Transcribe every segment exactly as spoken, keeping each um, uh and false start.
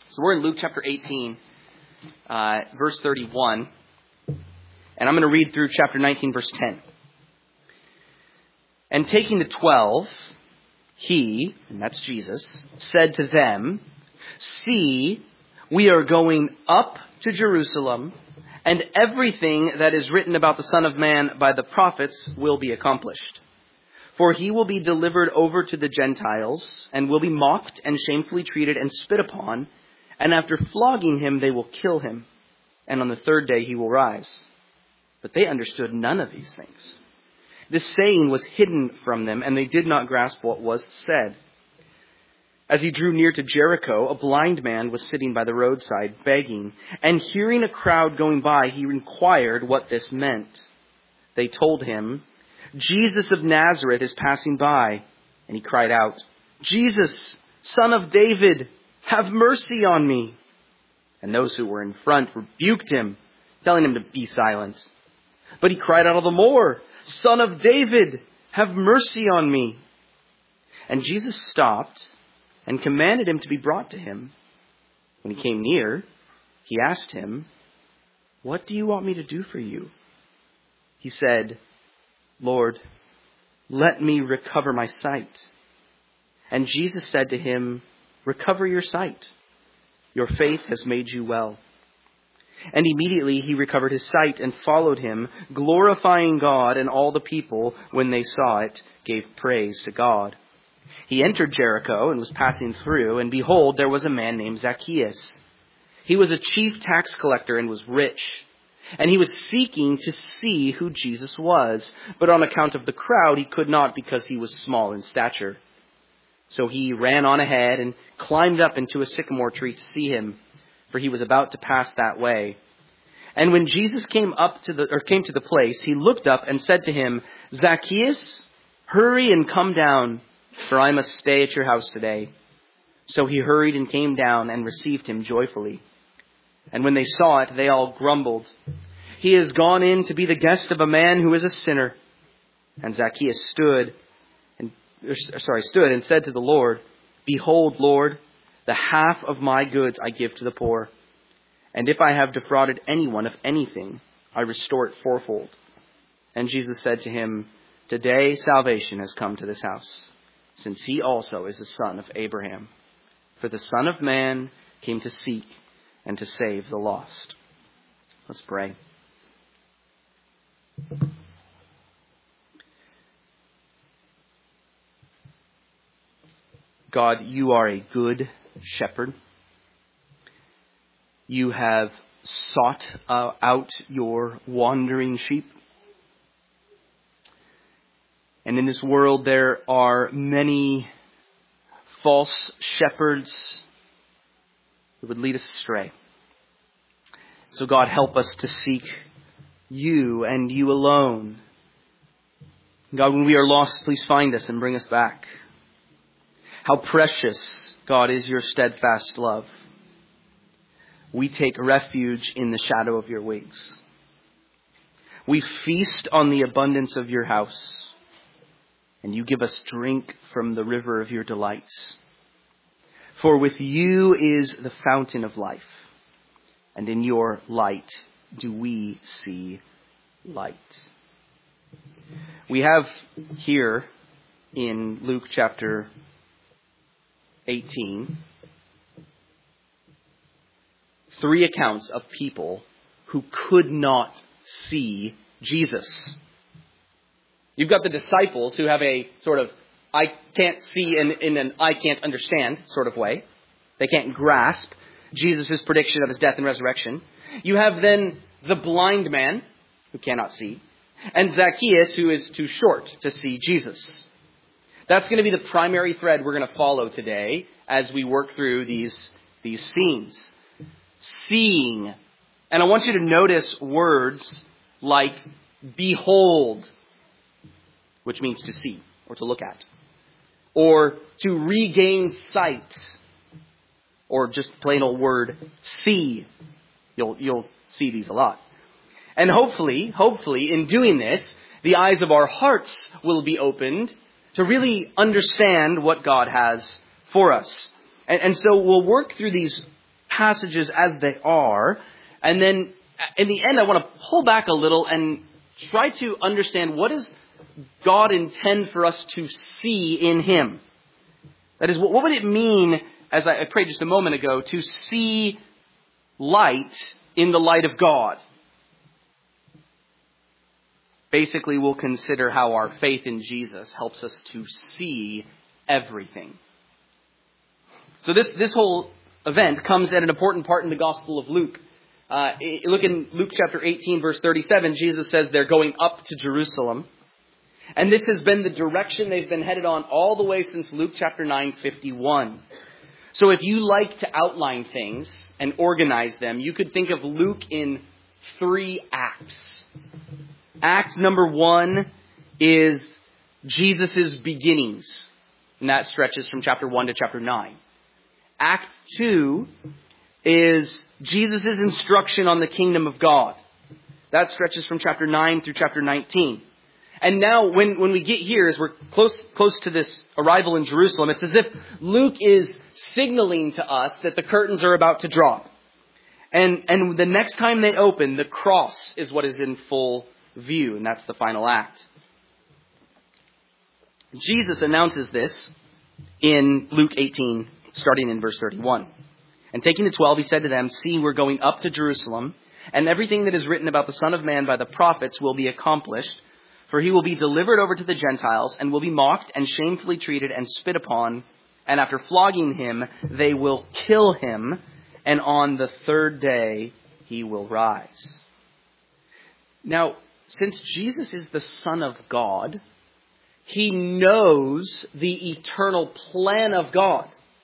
So we're in Luke chapter eighteen, uh, verse thirty-one. And I'm going to read through chapter nineteen, verse ten. And taking the twelve, he, and that's Jesus, said to them, "See, we are going up to Jerusalem, and everything that is written about the Son of Man by the prophets will be accomplished. For he will be delivered over to the Gentiles, and will be mocked and shamefully treated and spit upon, and after flogging him they will kill him, and on the third day he will rise." But they understood none of these things. This saying was hidden from them, and they did not grasp what was said. As he drew near to Jericho, a blind man was sitting by the roadside begging, and hearing a crowd going by, he inquired what this meant. They told him, "Jesus of Nazareth is passing by." And he cried out, "Jesus, Son of David, have mercy on me." And those who were in front rebuked him, telling him to be silent. But he cried out all the more, "Son of David, have mercy on me." And Jesus stopped and commanded him to be brought to him. When he came near, he asked him, "What do you want me to do for you?" He said, "Lord, let me recover my sight." And Jesus said to him, "Recover your sight. Your faith has made you well." And immediately he recovered his sight and followed him, glorifying God, and all the people, when they saw it, gave praise to God. He entered Jericho and was passing through, and behold, there was a man named Zacchaeus. He was a chief tax collector and was rich. And he was seeking to see who Jesus was, but on account of the crowd he could not, because he was small in stature. So he ran on ahead and climbed up into a sycamore tree to see him, for he was about to pass that way. And when Jesus came up to the or came to the place, he looked up and said to him, "Zacchaeus, hurry and come down, for I must stay at your house today." So he hurried and came down and received him joyfully. And when they saw it, they all grumbled, "He has gone in to be the guest of a man who is a sinner." And Zacchaeus stood and sorry stood and said to the Lord, "Behold, Lord, the half of my goods I give to the poor. And if I have defrauded anyone of anything, I restore it fourfold." And Jesus said to him, "Today salvation has come to this house, since he also is the son of Abraham. For the Son of Man came to seek and to save the lost." Let's pray. God, you are a good shepherd. You have sought uh, out your wandering sheep. And in this world there are many false shepherds who would lead us astray. So God, help us to seek you and you alone. God, when we are lost, please find us and bring us back. How precious, God, is your steadfast love. We take refuge in the shadow of your wings. We feast on the abundance of your house, and you give us drink from the river of your delights. For with you is the fountain of life, and in your light do we see light. We have here in Luke chapter eighteen three accounts of people who could not see Jesus. You've got the disciples who have a sort of I can't see in, in an I can't understand sort of way. They can't grasp Jesus' prediction of his death and resurrection. You have then the blind man who cannot see, and Zacchaeus, who is too short to see Jesus. That's going to be the primary thread we're going to follow today as we work through these, these scenes. Seeing. And I want you to notice words like behold, which means to see or to look at, or to regain sight, or just plain old word see. You'll, you'll see these a lot. And hopefully, hopefully in doing this, the eyes of our hearts will be opened to really understand what God has for us. And, and so we'll work through these passages as they are. And then in the end, I want to pull back a little and try to understand, what does God intend for us to see in him? That is, what would it mean, as I prayed just a moment ago, to see light in the light of God? Basically, we'll consider how our faith in Jesus helps us to see everything. So this, this whole event comes at an important part in the Gospel of Luke. Uh, look in Luke chapter eighteen, verse thirty-seven. Jesus says they're going up to Jerusalem. And this has been the direction they've been headed on all the way since Luke chapter nine, fifty-one. So if you like to outline things and organize them, you could think of Luke in three acts. Act number one is Jesus' beginnings. And that stretches from chapter one to chapter nine. Act two is Jesus' instruction on the kingdom of God. That stretches from chapter nine through chapter nineteen. And now when, when we get here, as we're close, close to this arrival in Jerusalem, it's as if Luke is signaling to us that the curtains are about to drop. And, and the next time they open, the cross is what is in full view. And that's the final act. Jesus announces this in Luke eighteen, starting in verse thirty-one. And taking the twelve, he said to them, "See, we're going up to Jerusalem, and everything that is written about the Son of Man by the prophets will be accomplished. For he will be delivered over to the Gentiles, and will be mocked and shamefully treated and spit upon. And after flogging him, they will kill him. And on the third day, he will rise." Now, since Jesus is the Son of God, he knows the eternal plan of God.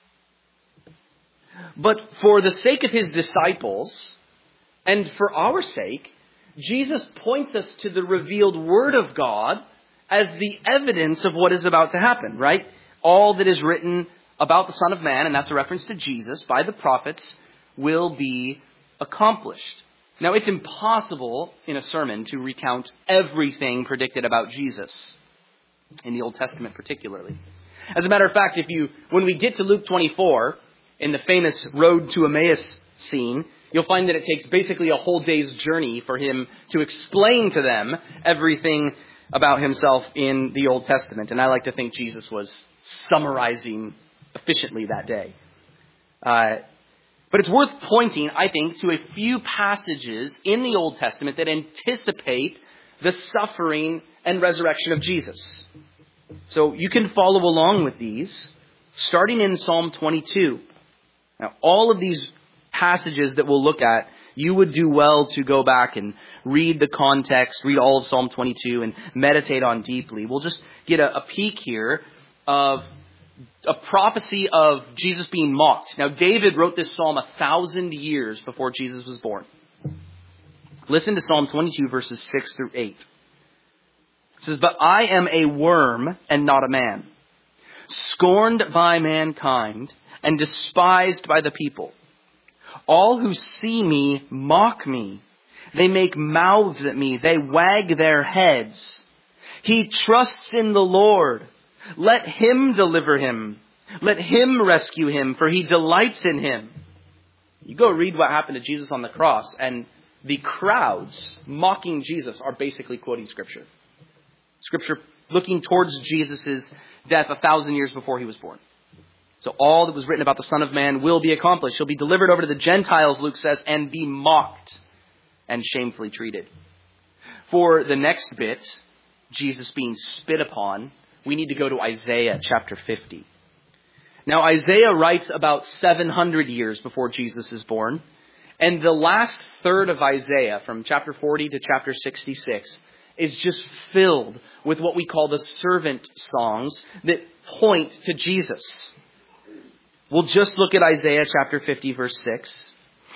But for the sake of his disciples, and for our sake, Jesus points us to the revealed Word of God as the evidence of what is about to happen, right? All that is written about the Son of Man, and that's a reference to Jesus, by the prophets, will be accomplished. Now, it's impossible in a sermon to recount everything predicted about Jesus, in the Old Testament particularly. As a matter of fact, if you, when we get to Luke twenty-four, in the famous Road to Emmaus scene, you'll find that it takes basically a whole day's journey for him to explain to them everything about himself in the Old Testament. And I like to think Jesus was summarizing efficiently that day. Uh, but it's worth pointing, I think, to a few passages in the Old Testament that anticipate the suffering and resurrection of Jesus. So you can follow along with these, starting in Psalm twenty-two. Now, all of these passages that we'll look at, you would do well to go back and read the context, read all of Psalm twenty-two, and meditate on deeply. We'll just get a, a peek here of a prophecy of Jesus being mocked. Now, David wrote this psalm a thousand years before Jesus was born. Listen to Psalm twenty-two, verses six through eight. It says, "But I am a worm and not a man, scorned by mankind and despised by the people. All who see me mock me. They make mouths at me. They wag their heads. He trusts in the Lord. Let him deliver him. Let him rescue him, for he delights in him." You go read what happened to Jesus on the cross, and the crowds mocking Jesus are basically quoting Scripture. Scripture looking towards Jesus' death a thousand years before he was born. So all that was written about the Son of Man will be accomplished. He'll be delivered over to the Gentiles, Luke says, and be mocked and shamefully treated. For the next bit, Jesus being spit upon, we need to go to Isaiah chapter fifty. Now, Isaiah writes about seven hundred years before Jesus is born. And the last third of Isaiah, from chapter forty to chapter sixty-six, is just filled with what we call the servant songs that point to Jesus. We'll just look at Isaiah chapter fifty, verse six,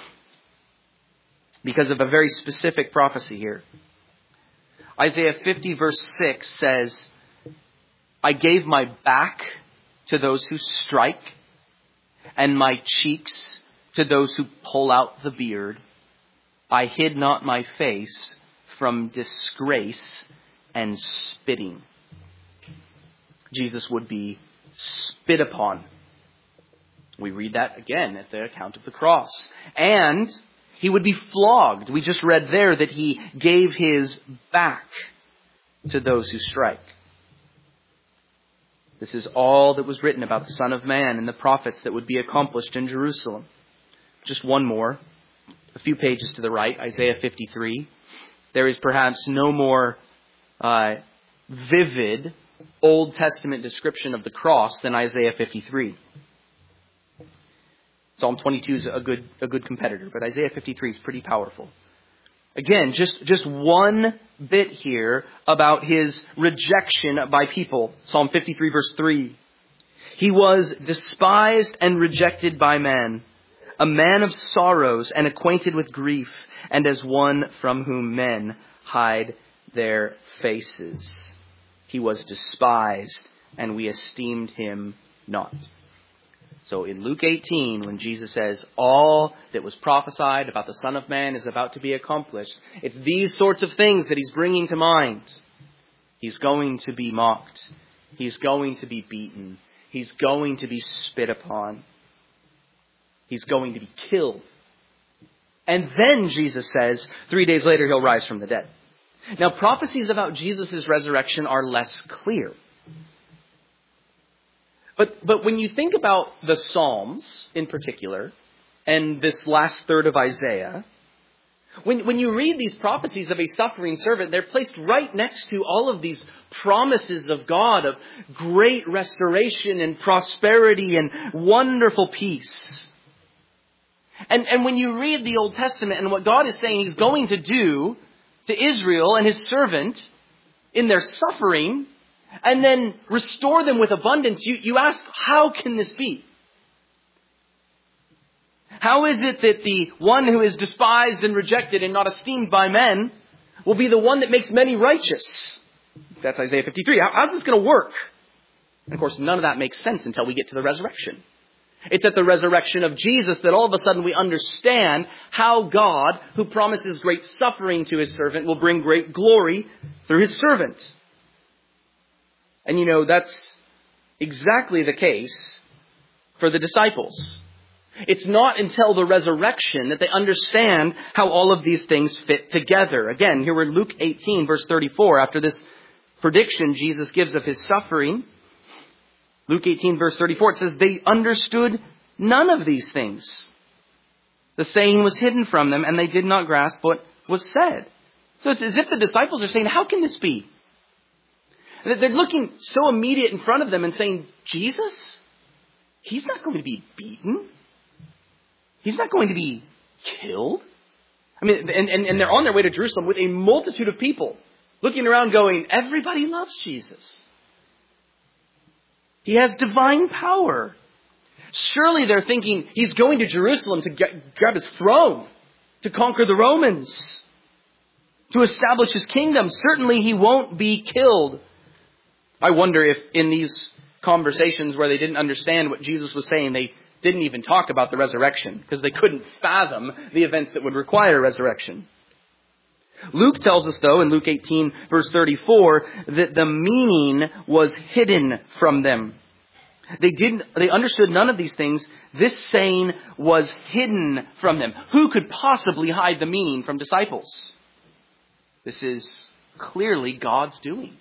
because of a very specific prophecy here. Isaiah fifty, verse six says, "I gave my back to those who strike, and my cheeks to those who pull out the beard. I hid not my face from disgrace and spitting." Jesus would be spit upon. We read that again at the account of the cross. And he would be flogged. We just read there that he gave his back to those who strike. This is all that was written about the Son of Man and the prophets that would be accomplished in Jerusalem. Just one more, a few pages to the right, Isaiah fifty-three. There is perhaps no more uh, vivid Old Testament description of the cross than Isaiah fifty-three. Psalm twenty-two is a good a good competitor, but Isaiah fifty-three is pretty powerful. Again, just, just one bit here about his rejection by people. Psalm fifty-three verse three. He was despised and rejected by men, a man of sorrows and acquainted with grief, and as one from whom men hide their faces. He was despised, and we esteemed him not. So in Luke eighteen, when Jesus says all that was prophesied about the Son of Man is about to be accomplished, it's these sorts of things that he's bringing to mind. He's going to be mocked. He's going to be beaten. He's going to be spit upon. He's going to be killed. And then Jesus says, three days later he'll rise from the dead. Now, prophecies about Jesus' resurrection are less clear. But, but when you think about the Psalms in particular, and this last third of Isaiah, when, when you read these prophecies of a suffering servant, they're placed right next to all of these promises of God of great restoration and prosperity and wonderful peace. And, and when you read the Old Testament and what God is saying he's going to do to Israel and his servant in their suffering, and then restore them with abundance, you, you ask, how can this be? How is it that the one who is despised and rejected and not esteemed by men will be the one that makes many righteous? That's Isaiah fifty-three. How, how's this going to work? And of course, none of that makes sense until we get to the resurrection. It's at the resurrection of Jesus that all of a sudden we understand how God, who promises great suffering to his servant, will bring great glory through his servant. And you know, that's exactly the case for the disciples. It's not until the resurrection that they understand how all of these things fit together. Again, here we're in Luke eighteen, verse thirty-four. After this prediction Jesus gives of his suffering, Luke eighteen, verse thirty-four, it says, they understood none of these things. The saying was hidden from them, and they did not grasp what was said. So it's as if the disciples are saying, how can this be? They're looking so immediate in front of them and saying, Jesus, he's not going to be beaten. He's not going to be killed. I mean, and, and, and they're on their way to Jerusalem with a multitude of people looking around going, everybody loves Jesus. He has divine power. Surely they're thinking he's going to Jerusalem to get, grab his throne, to conquer the Romans, to establish his kingdom. Certainly he won't be killed. I wonder if in these conversations where they didn't understand what Jesus was saying, they didn't even talk about the resurrection because they couldn't fathom the events that would require resurrection. Luke tells us, though, in Luke eighteen, verse thirty-four, that the meaning was hidden from them. They didn't, they understood none of these things. This saying was hidden from them. Who could possibly hide the meaning from disciples? This is clearly God's doing.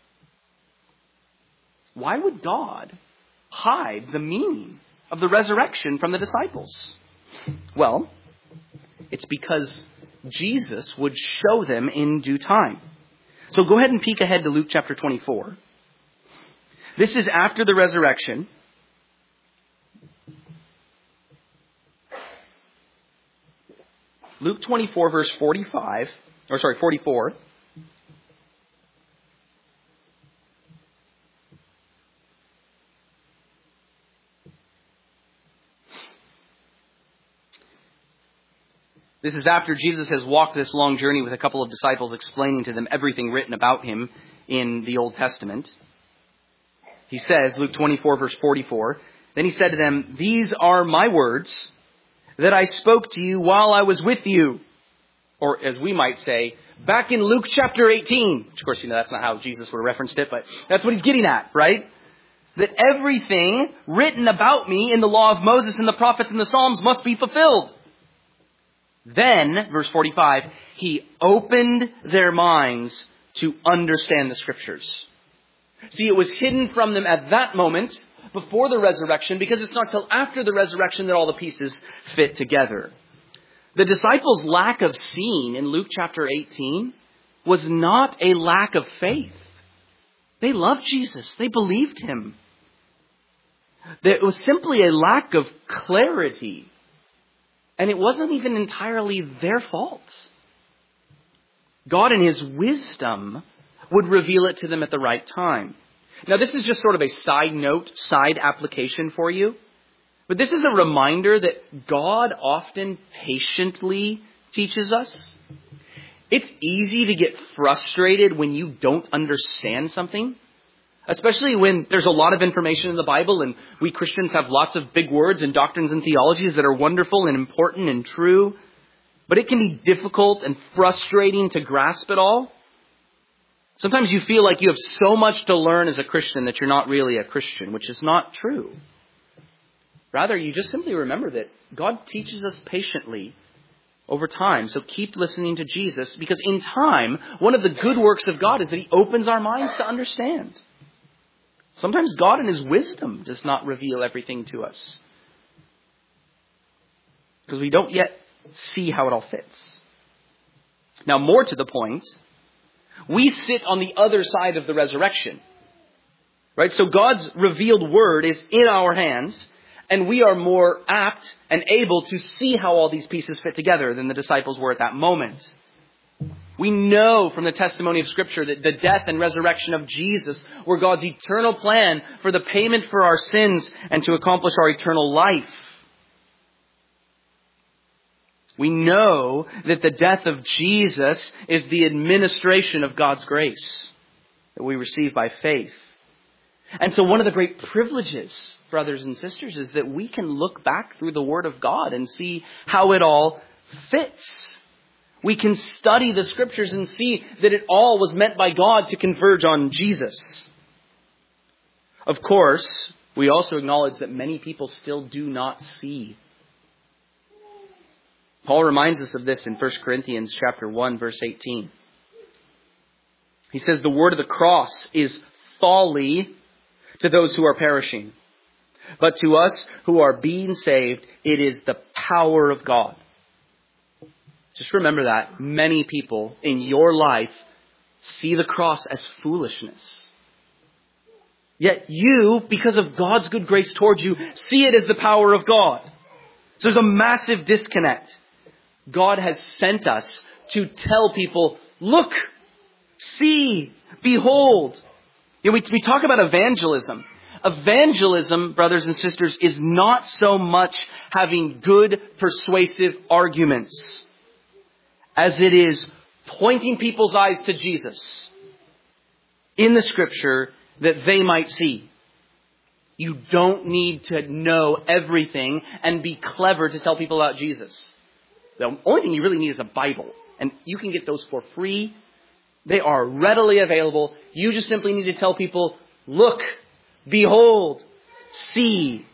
Why would God hide the meaning of the resurrection from the disciples? Well, it's because Jesus would show them in due time. So go ahead and peek ahead to Luke chapter twenty-four. This is after the resurrection. Luke twenty-four, verse forty-five, or sorry, forty-four. This is after Jesus has walked this long journey with a couple of disciples, explaining to them everything written about him in the Old Testament. He says, Luke twenty-four, verse forty-four, then he said to them, these are my words that I spoke to you while I was with you. Or as we might say, back in Luke chapter eighteen. Which, of course, you know, that's not how Jesus would have referenced it, but that's what he's getting at, right? that everything written about me in the law of Moses and the prophets and the Psalms must be fulfilled. Then, verse forty-five, he opened their minds to understand the Scriptures. See, it was hidden from them at that moment before the resurrection, because it's not till after the resurrection that all the pieces fit together. The disciples' lack of seeing in Luke chapter eighteen was not a lack of faith. They loved Jesus. They believed him. It was simply a lack of clarity. And it wasn't even entirely their fault. God in his wisdom would reveal it to them at the right time. Now, this is just sort of a side note, side application for you. But this is a reminder that God often patiently teaches us. It's easy to get frustrated when you don't understand something, especially when there's a lot of information in the Bible and we Christians have lots of big words and doctrines and theologies that are wonderful and important and true. But it can be difficult and frustrating to grasp it all. Sometimes you feel like you have so much to learn as a Christian that you're not really a Christian, which is not true. Rather, you just simply remember that God teaches us patiently over time. So keep listening to Jesus, because in time, one of the good works of God is that he opens our minds to understand. Sometimes God in his wisdom does not reveal everything to us, because we don't yet see how it all fits. Now, more to the point, we sit on the other side of the resurrection. Right? So God's revealed word is in our hands, and we are more apt and able to see how all these pieces fit together than the disciples were at that moment. We know from the testimony of Scripture that the death and resurrection of Jesus were God's eternal plan for the payment for our sins and to accomplish our eternal life. We know that the death of Jesus is the administration of God's grace that we receive by faith. And so one of the great privileges, brothers and sisters, is that we can look back through the Word of God and see how it all fits. We can study the Scriptures and see that it all was meant by God to converge on Jesus. Of course, we also acknowledge that many people still do not see. Paul reminds us of this in First Corinthians chapter one, verse eighteen. He says, the word of the cross is folly to those who are perishing, but to us who are being saved, it is the power of God. Just remember that many people in your life see the cross as foolishness. Yet you, because of God's good grace towards you, see it as the power of God. So there's a massive disconnect. God has sent us to tell people, look, see, behold. You know, we, we talk about evangelism. Evangelism, brothers and sisters, is not so much having good, persuasive arguments as it is pointing people's eyes to Jesus in the Scripture that they might see. You don't need to know everything and be clever to tell people about Jesus. The only thing you really need is a Bible. And you can get those for free. They are readily available. You just simply need to tell people, look, behold, see.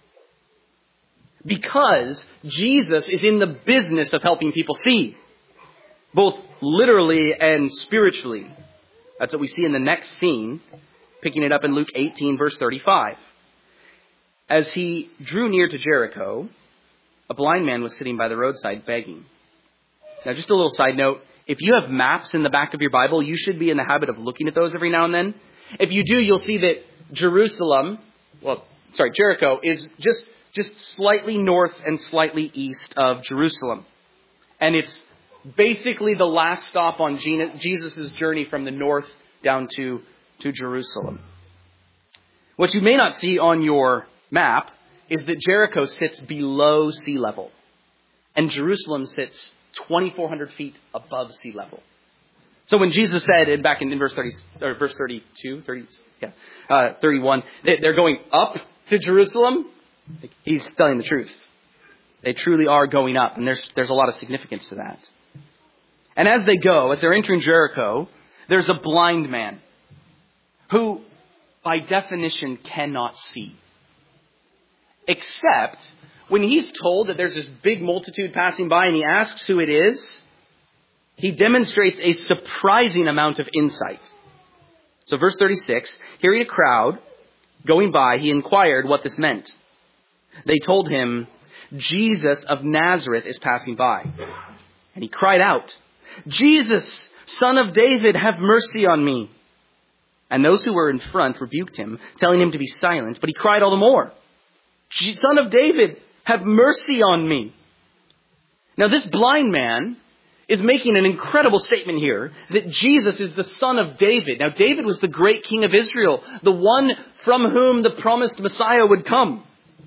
Because Jesus is in the business of helping people see. Both literally and spiritually. That's what we see in the next scene. Picking it up in Luke eighteen, verse thirty-five. As he drew near to Jericho, a blind man was sitting by the roadside begging. Now, just a little side note. If you have maps in the back of your Bible, you should be in the habit of looking at those every now and then. If you do, you'll see that Jerusalem, well, sorry, Jericho is just, just slightly north and slightly east of Jerusalem. And it's basically the last stop on Jesus' journey from the north down to, to Jerusalem. What you may not see on your map is that Jericho sits below sea level, and Jerusalem sits twenty-four hundred feet above sea level. So when Jesus said, back in, in verse thirty, or verse thirty-two, thirty, yeah, uh, thirty-one, they, they're going up to Jerusalem, he's telling the truth. They truly are going up, and there's there's a lot of significance to that. And as they go, as they're entering Jericho, there's a blind man who by definition, cannot see. Except when he's told that there's this big multitude passing by and he asks who it is, he demonstrates a surprising amount of insight. So verse thirty-six, hearing a crowd going by, he inquired what this meant. They told him, Jesus of Nazareth is passing by. And he cried out, Jesus, Son of David, have mercy on me. And those who were in front rebuked him, telling him to be silent. But he cried all the more, Son of David, have mercy on me. Now this blind man is making an incredible statement here that Jesus is the Son of David. Now David was the great king of Israel, the one from whom the promised Messiah would come.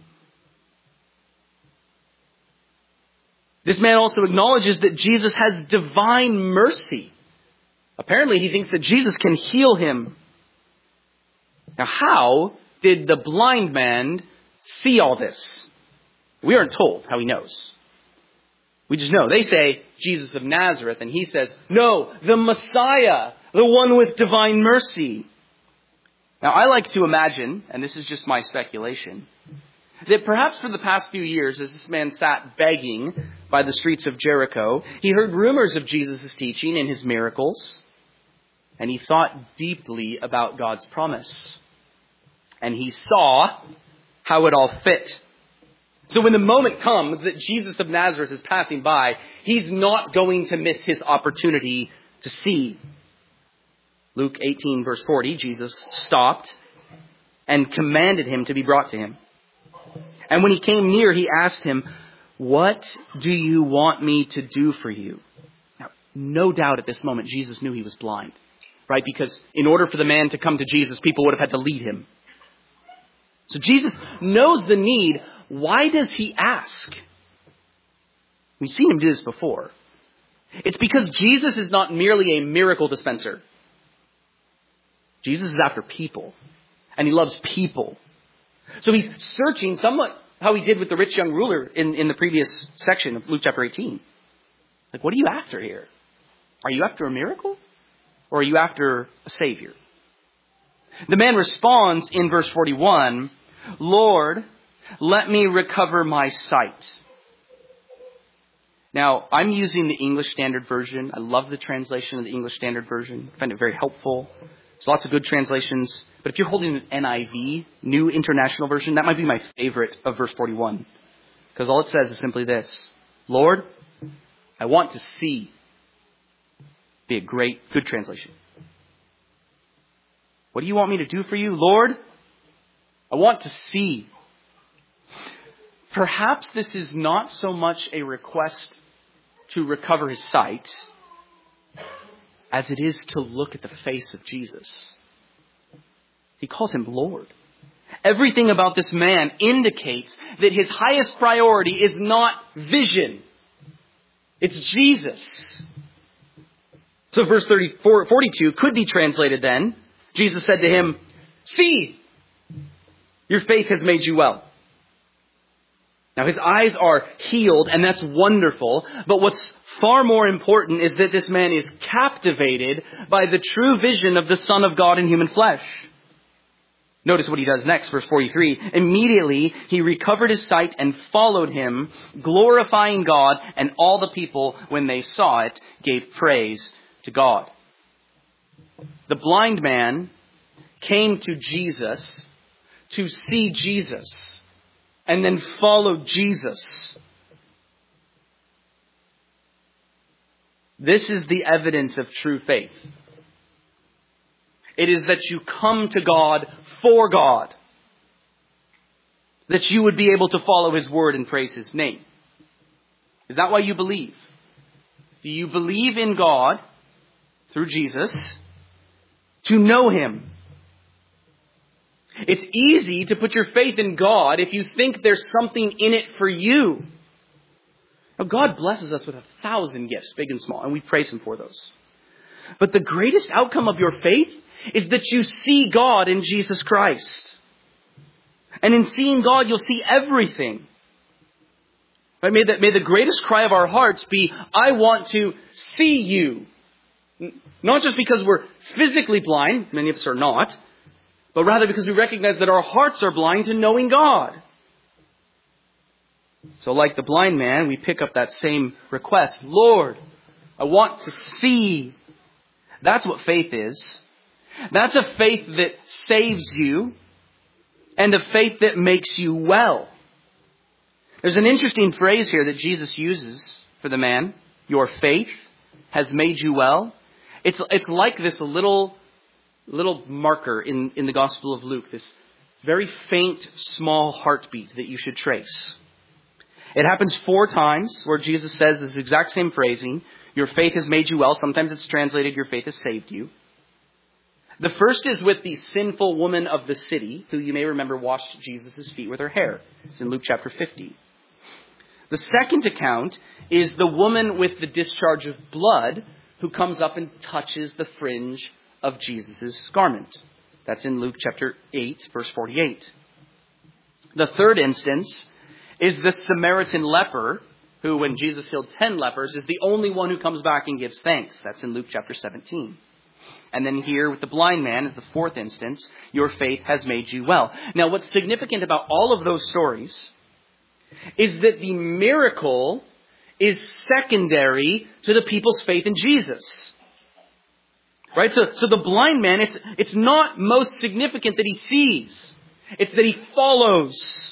This man also acknowledges that Jesus has divine mercy. Apparently he thinks that Jesus can heal him. Now how did the blind man see all this? We aren't told how he knows. We just know. They say, Jesus of Nazareth, and he says, no, the Messiah, the one with divine mercy. Now, I like to imagine, and this is just my speculation, that perhaps for the past few years, as this man sat begging by the streets of Jericho, he heard rumors of Jesus' teaching and his miracles, and he thought deeply about God's promise. And he saw how it all fit. So when the moment comes that Jesus of Nazareth is passing by, he's not going to miss his opportunity to see. Luke eighteen verse forty, Jesus stopped and commanded him to be brought to him. And when he came near, he asked him, what do you want me to do for you? Now, no doubt at this moment, Jesus knew he was blind, right? Because in order for the man to come to Jesus, people would have had to lead him. So Jesus knows the need. Why does he ask? We've seen him do this before. It's because Jesus is not merely a miracle dispenser. Jesus is after people. And he loves people. So he's searching somewhat how he did with the rich young ruler in, in the previous section of Luke chapter eighteen. Like, what are you after here? Are you after a miracle? Or are you after a savior? The man responds in verse forty-one, Lord, let me recover my sight. Now, I'm using the English Standard Version. I love the translation of the English Standard Version. I find it very helpful. There's lots of good translations. But if you're holding an N I V, New International Version, that might be my favorite of verse forty-one. Because all it says is simply this. Lord, I want to see. Be a great, good translation. What do you want me to do for you, Lord? I want to see. Perhaps this is not so much a request to recover his sight as it is to look at the face of Jesus. He calls him Lord. Everything about this man indicates that his highest priority is not vision. It's Jesus. So verse thirty-four, forty-two could be translated then. Jesus said to him, see, your faith has made you well. Now his eyes are healed, and that's wonderful. But what's far more important is that this man is captivated by the true vision of the Son of God in human flesh. Notice what he does next, verse forty-three. Immediately he recovered his sight and followed him, glorifying God, and all the people, when they saw it, gave praise to God. The blind man came to Jesus to see Jesus and then followed Jesus. This is the evidence of true faith. It is that you come to God for God. That you would be able to follow His word and praise His name. Is that why you believe? Do you believe in God through Jesus to know Him? It's easy to put your faith in God if you think there's something in it for you. Now, God blesses us with a thousand gifts, big and small, and we praise Him for those. But the greatest outcome of your faith is that you see God in Jesus Christ. And in seeing God, you'll see everything. Right? May, the, may the greatest cry of our hearts be, I want to see you. Not just because we're physically blind, many of us are not, but rather because we recognize that our hearts are blind to knowing God. So like the blind man, we pick up that same request. Lord, I want to see. That's what faith is. That's a faith that saves you and a faith that makes you well. There's an interesting phrase here that Jesus uses for the man. Your faith has made you well. It's, it's like this little, little marker in, in the Gospel of Luke, this very faint, small heartbeat that you should trace. It happens four times where Jesus says this exact same phrasing. Your faith has made you well. Sometimes it's translated, your faith has saved you. The first is with the sinful woman of the city, who you may remember washed Jesus' feet with her hair. It's in Luke chapter fifty. The second account is the woman with the discharge of blood, who comes up and touches the fringe of Jesus' garment. That's in Luke chapter eight, verse forty-eight. The third instance is the Samaritan leper, who, when Jesus healed ten lepers, is the only one who comes back and gives thanks. That's in Luke chapter seventeen. And then here with the blind man is the fourth instance. Your faith has made you well. Now, what's significant about all of those stories is that the miracle is secondary to the people's faith in Jesus. Right? So, so the blind man, it's, it's not most significant that he sees. It's that he follows.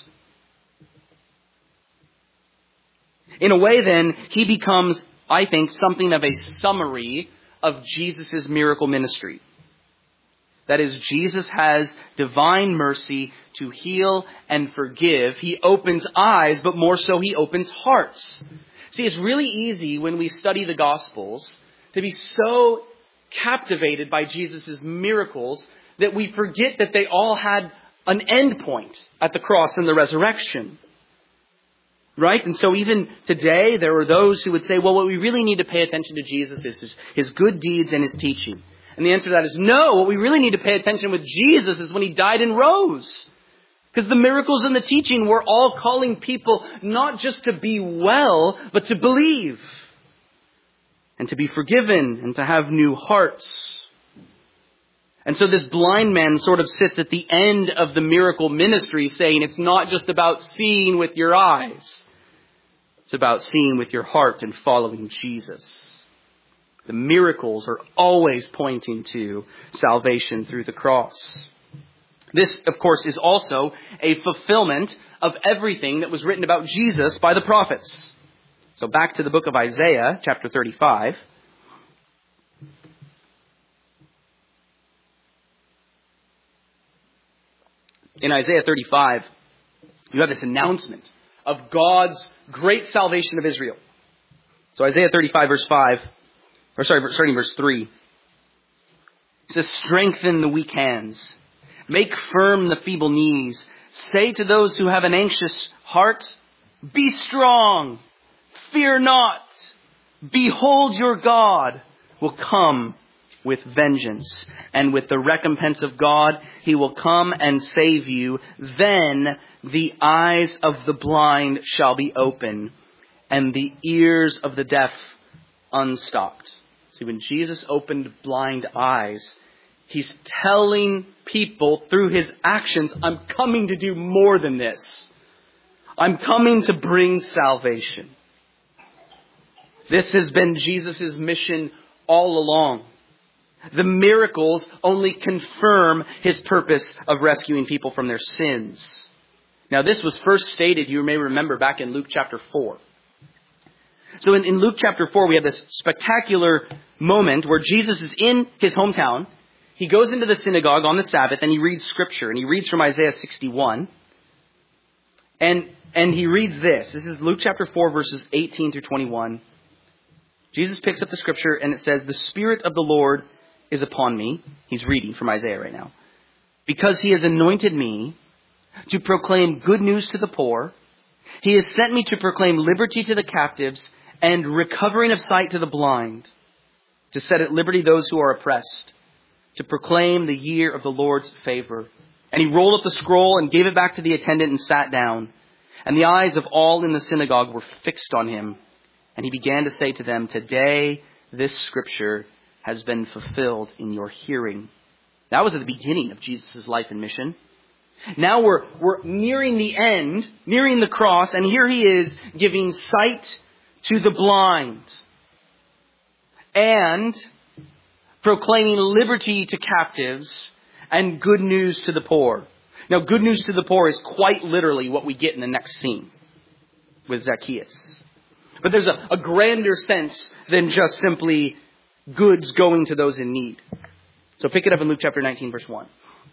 In a way, then, he becomes, I think, something of a summary of Jesus' miracle ministry. That is, Jesus has divine mercy to heal and forgive. He opens eyes, but more so he opens hearts. See, it's really easy when we study the Gospels to be so captivated by Jesus' miracles that we forget that they all had an end point at the cross and the resurrection. Right? And so even today, there are those who would say, well, what we really need to pay attention to Jesus is his, his good deeds and his teaching. And the answer to that is no. What we really need to pay attention with Jesus is when he died and rose. Because the miracles and the teaching were all calling people not just to be well, but to believe. And to be forgiven and to have new hearts. And so this blind man sort of sits at the end of the miracle ministry saying it's not just about seeing with your eyes. It's about seeing with your heart and following Jesus. The miracles are always pointing to salvation through the cross. This, of course, is also a fulfillment of everything that was written about Jesus by the prophets. So back to the book of Isaiah, chapter thirty-five. In Isaiah thirty-five, you have this announcement of God's great salvation of Israel. So Isaiah thirty-five, verse five, or sorry, starting verse three. It says, strengthen the weak hands, make firm the feeble knees. Say to those who have an anxious heart, be strong, fear not. Behold, your God will come with vengeance, and with the recompense of God, he will come and save you. Then the eyes of the blind shall be open, and the ears of the deaf unstopped. See, when Jesus opened blind eyes, he's telling people through his actions, I'm coming to do more than this. I'm coming to bring salvation. This has been Jesus' mission all along. The miracles only confirm his purpose of rescuing people from their sins. Now, this was first stated, you may remember, back in Luke chapter four. So in, in Luke chapter four, we have this spectacular moment where Jesus is in his hometown. He goes into the synagogue on the Sabbath and he reads scripture. And he reads from Isaiah sixty-one. And, and he reads this. This is Luke chapter four, verses eighteen through twenty-one. Jesus picks up the scripture and it says, the Spirit of the Lord is upon me. He's reading from Isaiah right now. Because he has anointed me to proclaim good news to the poor. He has sent me to proclaim liberty to the captives and recovering of sight to the blind. To set at liberty those who are oppressed. To proclaim the year of the Lord's favor. And he rolled up the scroll and gave it back to the attendant and sat down. And the eyes of all in the synagogue were fixed on him. And he began to say to them, today this scripture has been fulfilled in your hearing. That was at the beginning of Jesus' life and mission. Now we're, we're nearing the end, nearing the cross, and here he is giving sight to the blind and proclaiming liberty to captives and good news to the poor. Now, good news to the poor is quite literally what we get in the next scene with Zacchaeus. But there's a, a grander sense than just simply goods going to those in need. So pick it up in Luke chapter nineteen, verse one.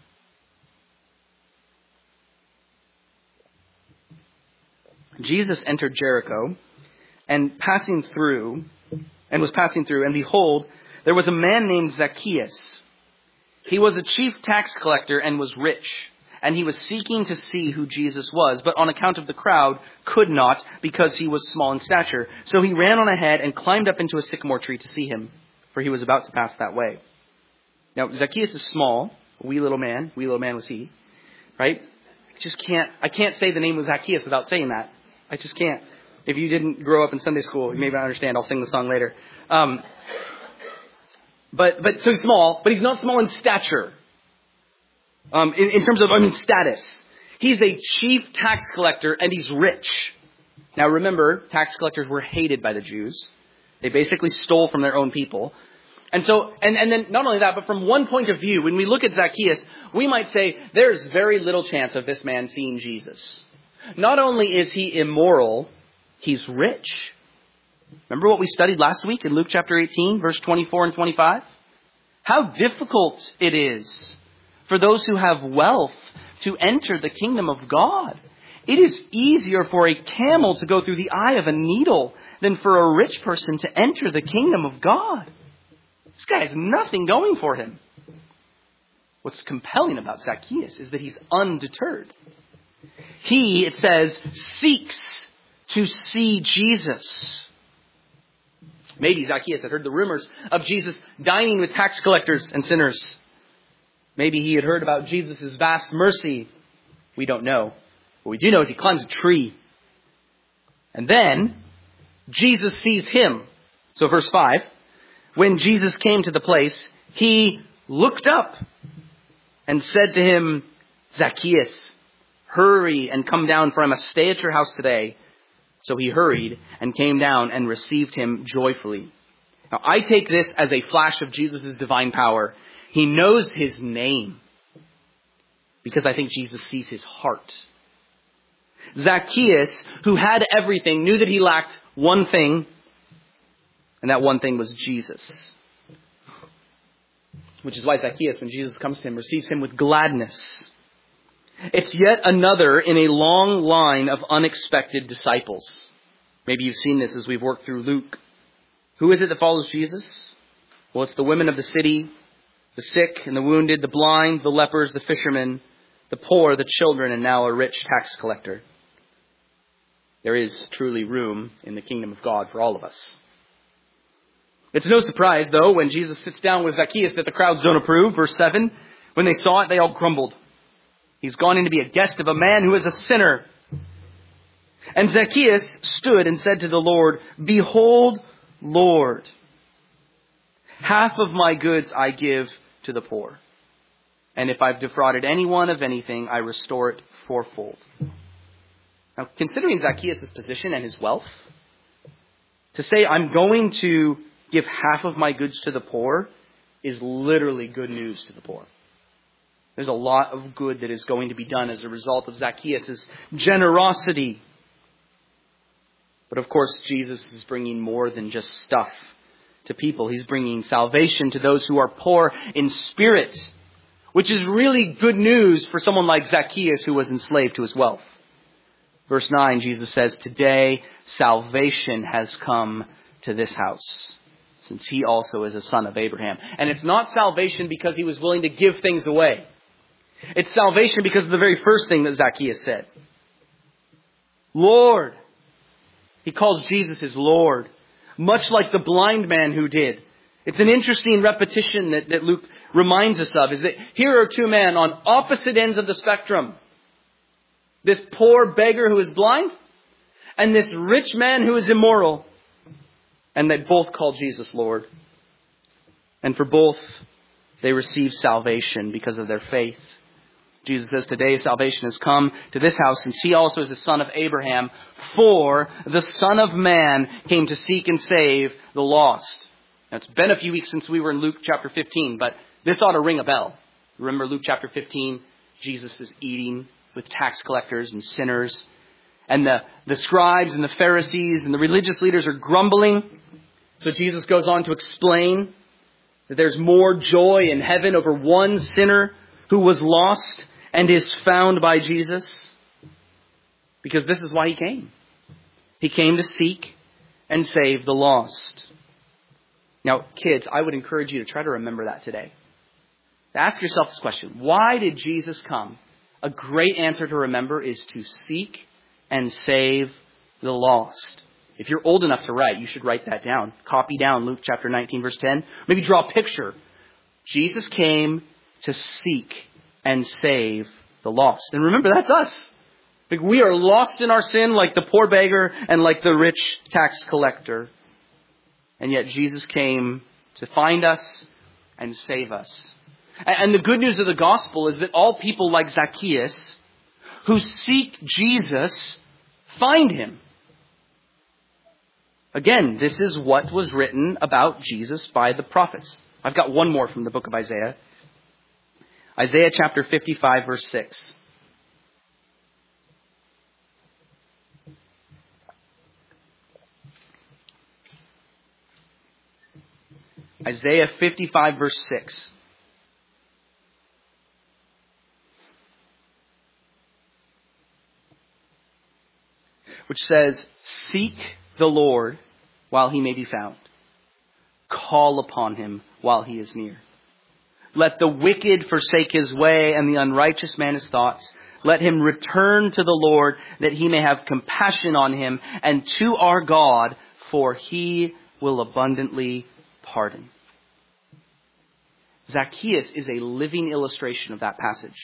Jesus entered Jericho and passing through, and was passing through, and behold, there was a man named Zacchaeus. He was a chief tax collector and was rich, and he was seeking to see who Jesus was, but on account of the crowd could not, because he was small in stature. So he ran on ahead and climbed up into a sycamore tree to see him, for he was about to pass that way. Now, Zacchaeus is small, a wee little man, wee little man was he, right? I just can't, I can't say the name of Zacchaeus without saying that. I just can't. If you didn't grow up in Sunday school, you may not understand. I'll sing the song later. Um, but, but, so he's small, but he's not small in stature. Um, in, in terms of, I mean, status. He's a chief tax collector and he's rich. Now remember, tax collectors were hated by the Jews. They basically stole from their own people. And so, and, and then not only that, but from one point of view, when we look at Zacchaeus, we might say there's very little chance of this man seeing Jesus. Not only is he immoral, he's rich. Remember what we studied last week in Luke chapter eighteen, verse twenty-four and twenty-five? How difficult it is for those who have wealth to enter the kingdom of God. It is easier for a camel to go through the eye of a needle than for a rich person to enter the kingdom of God. This guy has nothing going for him. What's compelling about Zacchaeus is that he's undeterred. He, it says, seeks to see Jesus. Maybe Zacchaeus had heard the rumors of Jesus dining with tax collectors and sinners. Maybe he had heard about Jesus' vast mercy. We don't know. What we do know is he climbs a tree. And then Jesus sees him. So verse five, when Jesus came to the place, he looked up and said to him, Zacchaeus, hurry and come down, for I must stay at your house today. So he hurried and came down and received him joyfully. Now I take this as a flash of Jesus' divine power. He knows his name because I think Jesus sees his heart. Zacchaeus, who had everything, knew that he lacked one thing, and that one thing was Jesus. Which is why Zacchaeus, when Jesus comes to him, receives him with gladness. It's yet another in a long line of unexpected disciples. Maybe you've seen this as we've worked through Luke. Who is it that follows Jesus? Well, it's the women of the city, the sick and the wounded, the blind, the lepers, the fishermen, the poor, the children, and now a rich tax collector. There is truly room in the kingdom of God for all of us. It's no surprise, though, when Jesus sits down with Zacchaeus that the crowds don't approve. Verse seven, when they saw it, they all grumbled. He's gone in to be a guest of a man who is a sinner. And Zacchaeus stood and said to the Lord, Behold, Lord, half of my goods I give to the poor. And if I've defrauded anyone of anything, I restore it fourfold. Now, considering Zacchaeus' position and his wealth, to say I'm going to give half of my goods to the poor is literally good news to the poor. There's a lot of good that is going to be done as a result of Zacchaeus' generosity. But of course, Jesus is bringing more than just stuff to people. He's bringing salvation to those who are poor in spirit, which is really good news for someone like Zacchaeus who was enslaved to his wealth. Verse nine, Jesus says, Today salvation has come to this house, since he also is a son of Abraham. And it's not salvation because he was willing to give things away. It's salvation because of the very first thing that Zacchaeus said. Lord. He calls Jesus his Lord, much like the blind man who did. It's an interesting repetition that, that Luke reminds us of, is that here are two men on opposite ends of the spectrum. This poor beggar who is blind, and this rich man who is immoral. And they both call Jesus Lord. And for both, they receive salvation because of their faith. Jesus says, today salvation has come to this house, since he also is the son of Abraham, for the Son of Man came to seek and save the lost. Now, it's been a few weeks since we were in Luke chapter fifteen, but this ought to ring a bell. Remember Luke chapter fifteen? Jesus is eating with tax collectors and sinners. And the, the scribes and the Pharisees and the religious leaders are grumbling. So Jesus goes on to explain that there's more joy in heaven over one sinner who was lost and is found by Jesus. Because this is why he came. He came to seek and save the lost. Now, kids, I would encourage you to try to remember that today. Ask yourself this question. Why did Jesus come? A great answer to remember is to seek and save the lost. If you're old enough to write, you should write that down. Copy down Luke chapter nineteen, verse ten. Maybe draw a picture. Jesus came to seek and save the lost. And remember, that's us. Like, we are lost in our sin like the poor beggar and like the rich tax collector. And yet Jesus came to find us and save us. And the good news of the gospel is that all people like Zacchaeus who seek Jesus find him. Again, this is what was written about Jesus by the prophets. I've got one more from the book of Isaiah. Isaiah chapter fifty-five, verse six. Isaiah fifty-five, verse six. Which says, seek the Lord while he may be found. Call upon him while he is near. Let the wicked forsake his way and the unrighteous man his thoughts. Let him return to the Lord that he may have compassion on him, and to our God, for he will abundantly pardon. Zacchaeus is a living illustration of that passage.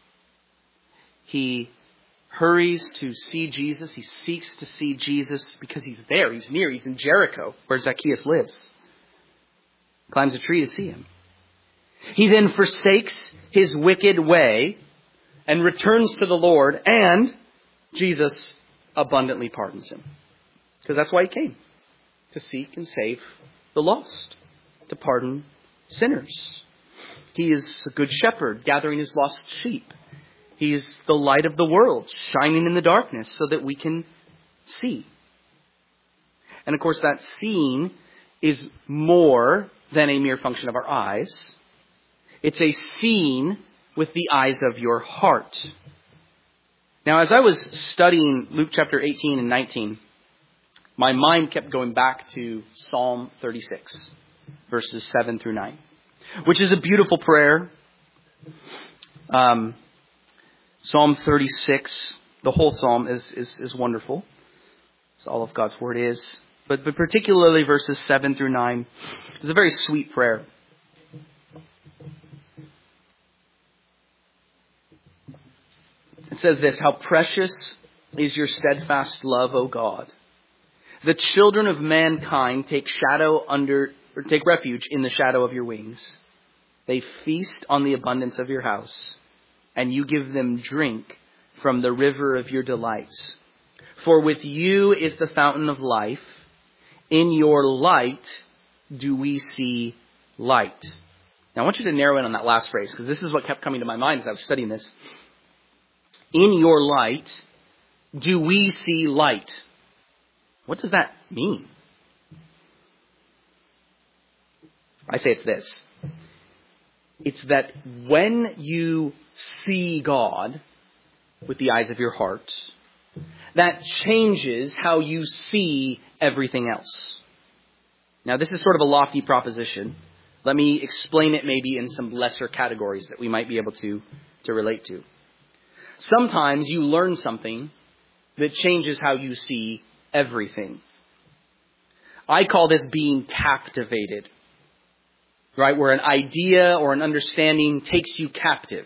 He hurries to see Jesus. He seeks to see Jesus because he's there. He's near. He's in Jericho, where Zacchaeus lives. Climbs a tree to see him. He then forsakes his wicked way and returns to the Lord, and Jesus abundantly pardons him. Because that's why he came. To seek and save the lost. To pardon sinners. He is a good shepherd gathering his lost sheep. He is the light of the world, shining in the darkness so that we can see. And of course, that seeing is more than a mere function of our eyes. It's a seeing with the eyes of your heart. Now, as I was studying Luke chapter eighteen and nineteen, my mind kept going back to Psalm thirty-six, verses seven through nine, which is a beautiful prayer. Um, Psalm thirty-six, the whole psalm is, is, is wonderful. It's all of God's word is. But, but particularly verses seven through nine is a very sweet prayer. It says this, how precious is your steadfast love, O God. The children of mankind take shadow under, or take refuge in the shadow of your wings. They feast on the abundance of your house, and you give them drink from the river of your delights. For with you is the fountain of life. In your light do we see light. Now I want you to narrow in on that last phrase, because this is what kept coming to my mind as I was studying this. In your light do we see light. What does that mean? I say it's this. It's that when you see God with the eyes of your heart, that changes how you see everything else. Now, this is sort of a lofty proposition. Let me explain it maybe in some lesser categories that we might be able to, to relate to. Sometimes you learn something that changes how you see everything. I call this being captivated. Right? Where an idea or an understanding takes you captive.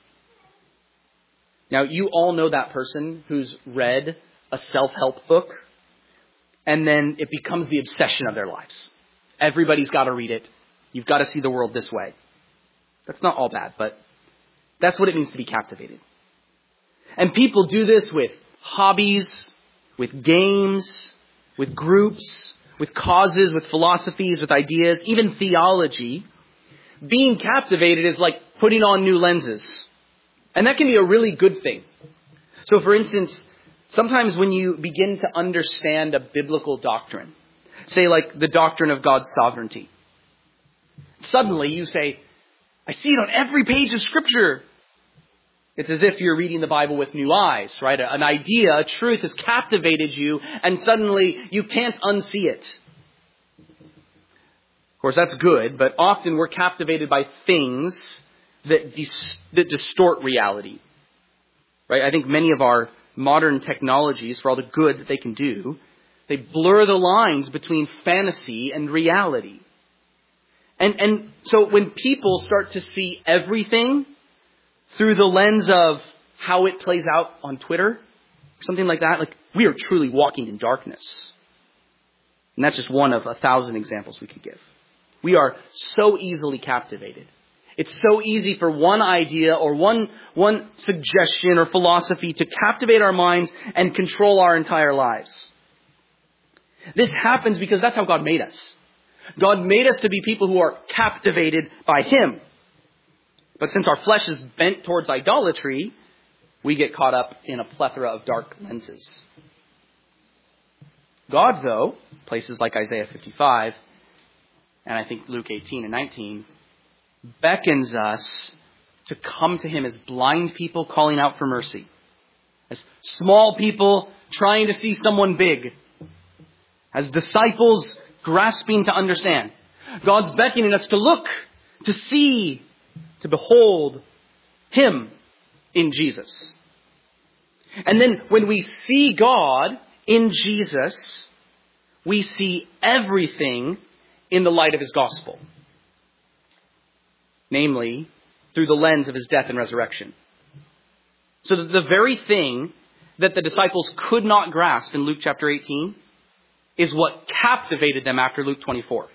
Now, you all know that person who's read a self-help book and then it becomes the obsession of their lives. Everybody's got to read it. You've got to see the world this way. That's not all bad, but that's what it means to be captivated. And people do this with hobbies, with games, with groups, with causes, with philosophies, with ideas, even theology. Being captivated is like putting on new lenses. And that can be a really good thing. So for instance, sometimes when you begin to understand a biblical doctrine, say like the doctrine of God's sovereignty, suddenly you say, I see it on every page of Scripture. It's as if you're reading the Bible with new eyes, right? An idea, a truth has captivated you, and suddenly you can't unsee it. Of course, that's good, but often we're captivated by things that, dis- that distort reality. Right? I think many of our modern technologies, for all the good that they can do, they blur the lines between fantasy and reality. And, and so when people start to see everything through the lens of how it plays out on Twitter, something like that, like we are truly walking in darkness. And that's just one of a thousand examples we could give. We are so easily captivated. It's so easy for one idea or one, one suggestion or philosophy to captivate our minds and control our entire lives. This happens because that's how God made us. God made us to be people who are captivated by Him. But since our flesh is bent towards idolatry, we get caught up in a plethora of dark lenses. God, though, places like Isaiah fifty-five, and I think Luke eighteen and nineteen, beckons us to come to Him as blind people calling out for mercy. As small people trying to see someone big. As disciples grasping to understand. God's beckoning us to look, to see, to behold Him in Jesus. And then when we see God in Jesus, we see everything in the light of His gospel. Namely, through the lens of His death and resurrection. So that the very thing that the disciples could not grasp in Luke chapter eighteen is what captivated them after Luke twenty-four.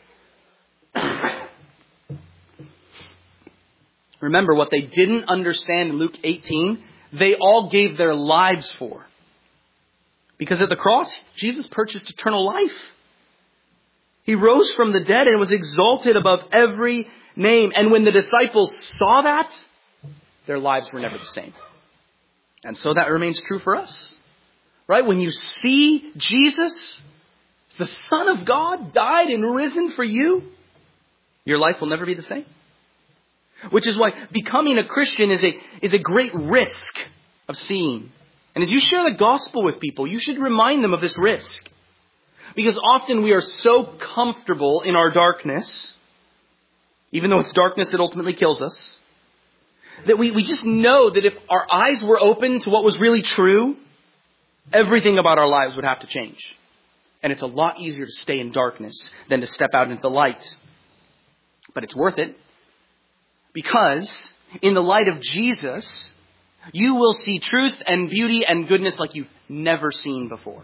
Remember, what they didn't understand in Luke eighteen, they all gave their lives for. Because at the cross, Jesus purchased eternal life. He rose from the dead and was exalted above every name. And when the disciples saw that, their lives were never the same. And so that remains true for us. Right? When you see Jesus, the Son of God, died and risen for you, your life will never be the same. Which is why becoming a Christian is a, is a great risk of seeing. And as you share the gospel with people, you should remind them of this risk. Because often we are so comfortable in our darkness, even though it's darkness that ultimately kills us, that we, we just know that if our eyes were open to what was really true, everything about our lives would have to change. And it's a lot easier to stay in darkness than to step out into the light. But it's worth it. Because in the light of Jesus, you will see truth and beauty and goodness like you've never seen before.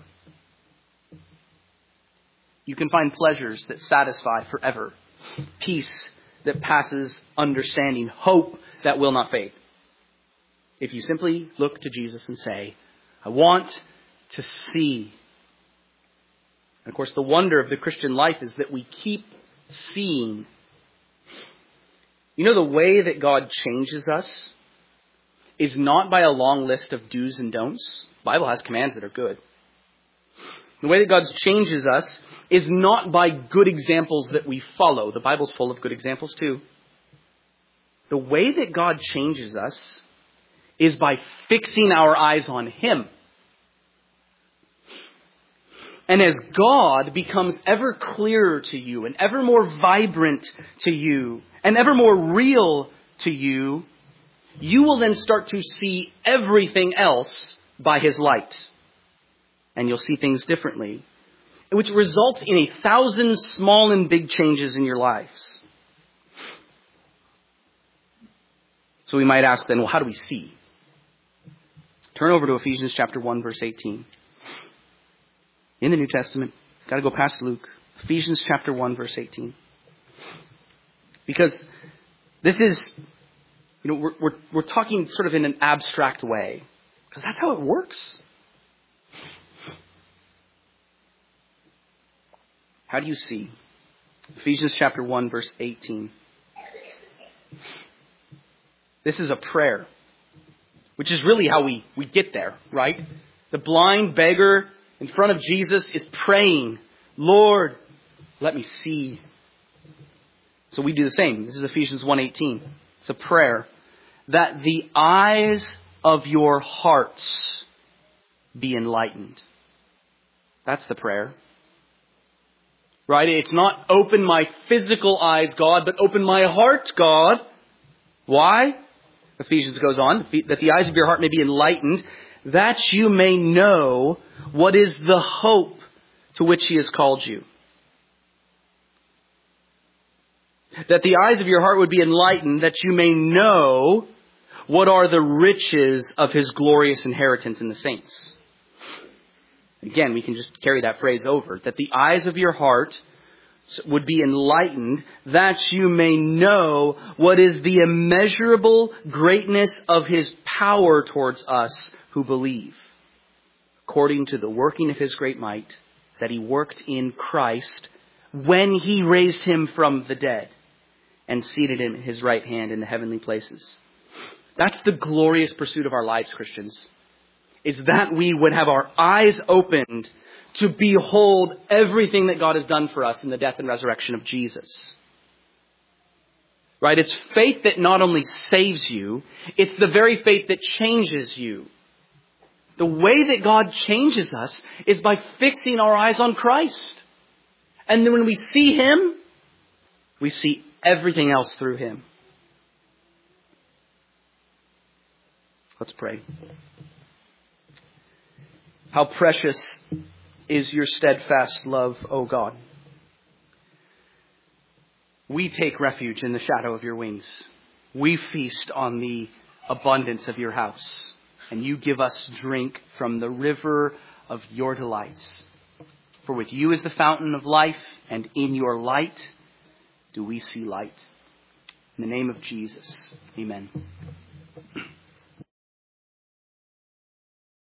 You can find pleasures that satisfy forever. Peace that passes understanding. Hope that will not fade. If you simply look to Jesus and say, I want to see. And of course, the wonder of the Christian life is that we keep seeing. You know, the way that God changes us is not by a long list of do's and don'ts. The Bible has commands that are good. The way that God changes us is not by good examples that we follow. The Bible's full of good examples too. The way that God changes us is by fixing our eyes on Him. And as God becomes ever clearer to you and ever more vibrant to you and ever more real to you, you will then start to see everything else by His light. And you'll see things differently, which results in a thousand small and big changes in your lives. So we might ask then, well, how do we see? Turn over to Ephesians chapter one, verse eighteen. In the New Testament, got to go past Luke. Ephesians chapter one, verse eighteen. Because this is you know, we're, we're, we're talking sort of in an abstract way, because that's how it works. How do you see? Ephesians chapter one, verse eighteen. This is a prayer, which is really how we, we get there, right? The blind beggar in front of Jesus is praying, Lord, let me see. So we do the same. This is Ephesians one eighteen. It's a prayer. That the eyes of your hearts be enlightened. That's the prayer. Right? It's not open my physical eyes, God, but open my heart, God. Why? Ephesians goes on, that the eyes of your heart may be enlightened, that you may know what is the hope to which He has called you. That the eyes of your heart would be enlightened, that you may know what are the riches of His glorious inheritance in the saints. Again, we can just carry that phrase over. That the eyes of your heart would be enlightened, that you may know what is the immeasurable greatness of His power towards us who believe, according to the working of His great might, that He worked in Christ when He raised Him from the dead and seated Him at His right hand in the heavenly places. That's the glorious pursuit of our lives, Christians, is that we would have our eyes opened to behold everything that God has done for us in the death and resurrection of Jesus. Right? It's faith that not only saves you, it's the very faith that changes you. The way that God changes us is by fixing our eyes on Christ. And then when we see Him, we see everything else through Him. Let's pray. How precious is your steadfast love, O God. We take refuge in the shadow of your wings. We feast on the abundance of your house. And you give us drink from the river of your delights. For with you is the fountain of life, and in your light do we see light. In the name of Jesus, amen.